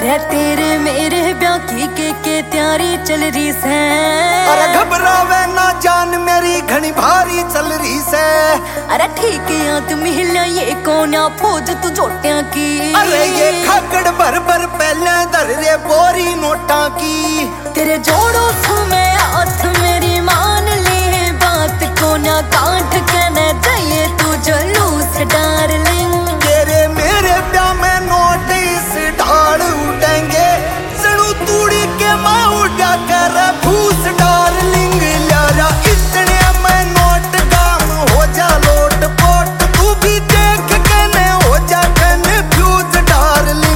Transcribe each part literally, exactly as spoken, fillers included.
अरे तेरे मेरे ब्याह की के के तैयारी चल रही से। अरे घबरावे ना जान मेरी घनी भारी चल रही से। अरे ठीक है तुम हिला ये कोना फौज तू जोटिया की। अरे ये खाकड़ भर भर पहले धर रे बोरी नोटा की। तेरे जोड़ो सुमे हाथ मेरी मान ले बात कोना काट के न जाइए तू जलूस डार्लिंग। तेरे मेरे प्यार में नोट इस ढाल उठेंगे सड़ू तूड़ी के माँ उड़ा कर फूस डार्लिंग। यारा इतने में नोट गाम हो जा लोट पोट तू भी देख के न हो जा कन्फ्यूज डार्लिंग।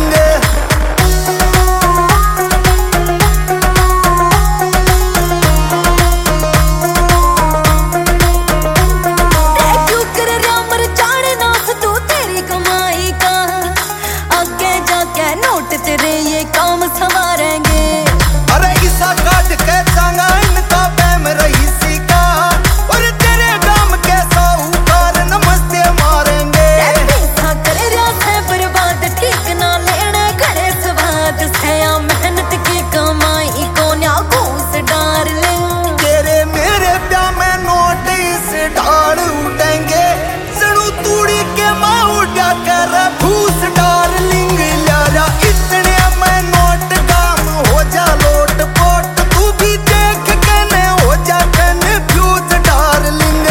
तेरे ये काम संवारेंगे। अरे ईसा काट के चांगा इनका बैम रही सीका और तेरे काम के साहूकार नमस्ते मारेंगे। पैसा करे रात बर्बाद ठीक ना लेने घड़े स्वाद से मेहनत की कमाई को ना घूस डार्लिंग। तेरे मेरे प्यार में नोट इस ढाल उठेंगे सड़ू तूड़ी के माँ उड़ा कर फूस डार्लिंग। यारा इतने में नोट गाम हो जा लोट पोट तू भी देख के न हो जा कन्फ्यूज डार्लिंग।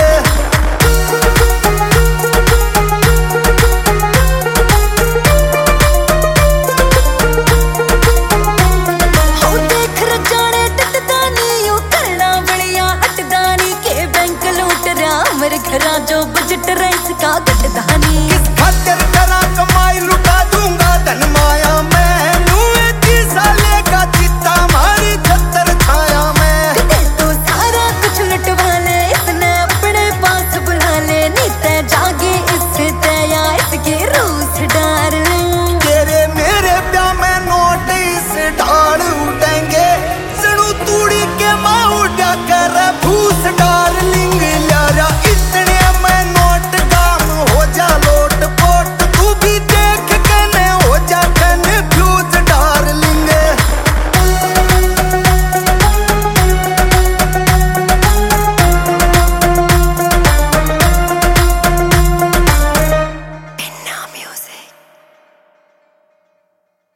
हो देख रजाने टटदानी यू करना बलिया हटदानी के बैंक लूट रहा मेरे घरा जो बजट रईस का गटदानी। किस खातिर